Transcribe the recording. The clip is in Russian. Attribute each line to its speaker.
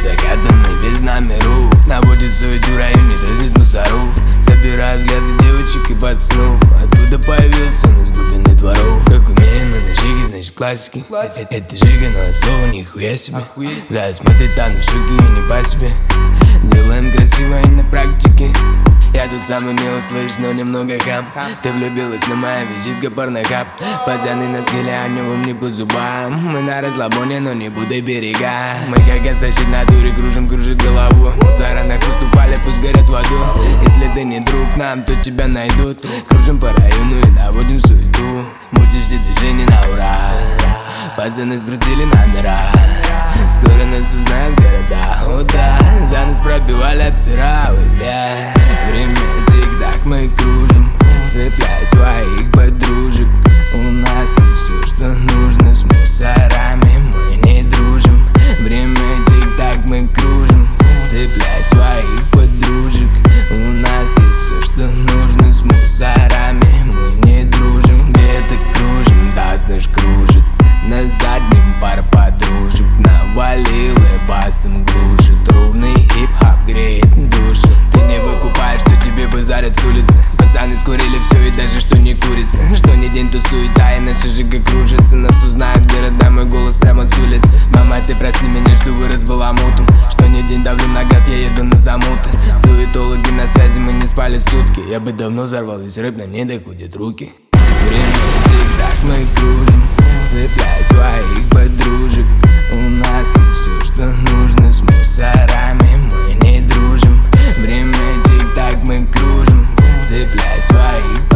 Speaker 1: закатанный без номеров, наводит суету в районе, дразнит мусоров. Собираю взгляды девочек и пацанов. Откуда появился он из глубины дворов? Как умеем мы на жиге, значит классики. Это жига, но от слова нихуя себе. Да, смотрит там на шуги и не по себе. Делаем красиво и на практике. Я тут самый милый, слышь, но немного хам. Ты влюбилась, но моя визитка порнохаб. Пацаны на скеле, а не вам не по зубам. Мы на расслабоне, но не будай берега. Мы как остащить на дуре, кружит голову. Мусора на хруст упали, пусть горят в аду. Если ты не друг нам, то тебя найдут. Кружим по району и наводим суету. Мутим все движения на ура. Пацаны скрутили номера. Скоро нас узнают города. О да, за нас пробивали опера. Ой, бля. Время тик-так, мы кружим, цепляя своих подружек. У нас есть все, что нужно, с мусорами мы не дружим. Время тик-так, мы кружим, цепляя своих подружек. У нас есть все, что нужно, с мусорами мы не дружим. Где-то кружим, да, знаешь, кружит. На заднем пара подружек навалил и басом глушит. Ровный хип-хоп греет душу. Ты не выкупаешь, что тебе базарят с улицы. Пацаны скурили все и даже что не курица. Что ни день то суета и наша жига кружится. Нас узнают города, мой голос прямо с улицы. Мама, ты прости меня, что вырос баламутом. Что ни день давлю на газ, я еду на замуты. Суетологи на связи, мы не спали сутки. Я бы давно взорвал весь рэп, но не доходят руки. Время тик-так, мы кружим, цепляя своих подружек. У нас есть все, что нужно, с мусорами мы не дружим. Время тик-так, мы кружим, цепляя своих подружек.